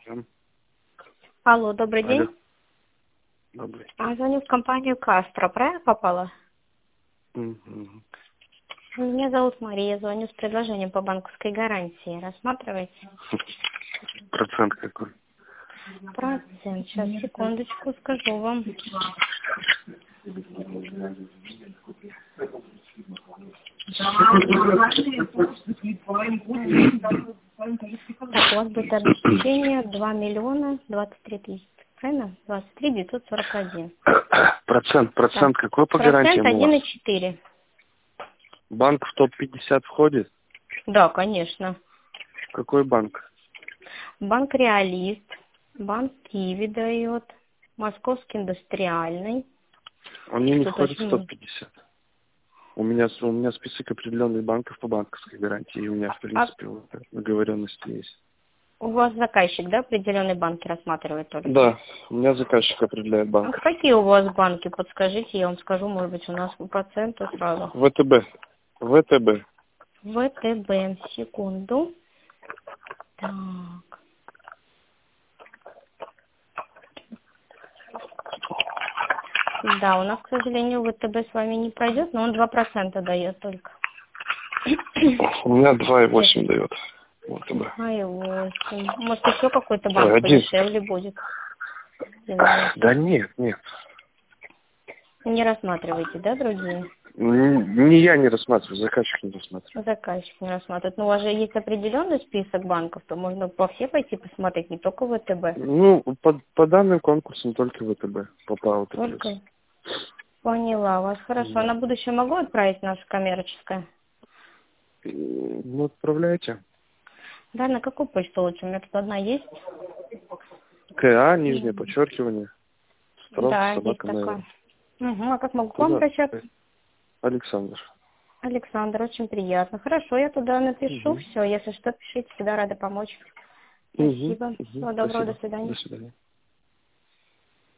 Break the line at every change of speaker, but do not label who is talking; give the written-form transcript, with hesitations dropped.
Алло, добрый
Алло.
день.
Добрый.
Звоню в компанию Кастро, правильно попала?
Мгм.
Меня зовут Мария, звоню с предложением по банковской гарантии. Рассматриваете?
Процент какой?
Процент. Сейчас, секундочку, скажу вам. Так, у вас будет обеспечение 2 миллиона 23 тысячи. Правильно? 23 941.
Процент
Так,
какой по
процент
гарантиям у вас?
1,4.
Банк в топ-50 входит?
Да, конечно.
Какой банк?
Банк Реалист, банк Киви дает, Московский индустриальный.
Он не
Тут
входит
очень
в
много.
топ-50. У меня список определенных банков по банковской гарантии, и у меня, в принципе, вот договоренности есть.
У вас заказчик, да, определенные банки рассматривает только?
Да, у меня заказчик определяет
А
банк.
какие у вас банки? Подскажите, я вам скажу, может быть, у нас по проценту сразу.
ВТБ. ВТБ.
ВТБ, секунду. Так. Да, у нас, к сожалению, ВТБ с вами не пройдет, но он 2% дает только.
У меня 2,8 дает. ВТБ.
2,8. Может, еще какой-то банк
Один.
подешевле будет? 1,8.
Да нет.
Не рассматриваете, да, другие?
Не я не рассматриваю, заказчик не рассматривает.
Заказчик не рассматривает. Но у вас же есть определенный список банков, то можно по все пойти посмотреть, не только ВТБ.
Ну, по данным конкурсам только ВТБ попал ты плюс.
Только поняла вас. Хорошо.
Да.
На будущее могу отправить наше коммерческое?
Ну, отправляйте.
Да, на какую почту лучше? У меня тут одна есть.
КА, нижнее подчеркивание. Строк,
Да, есть
собака,
такая.
наверное.
Угу. А как могу к вам
Туда.
обращаться?
Александр.
Александр, очень приятно. Хорошо, я туда напишу.
Угу.
Все, если что, пишите, всегда рада помочь.
Угу.
Спасибо.
Угу.
Всего доброго, до
Спасибо.
свидания.
До свидания.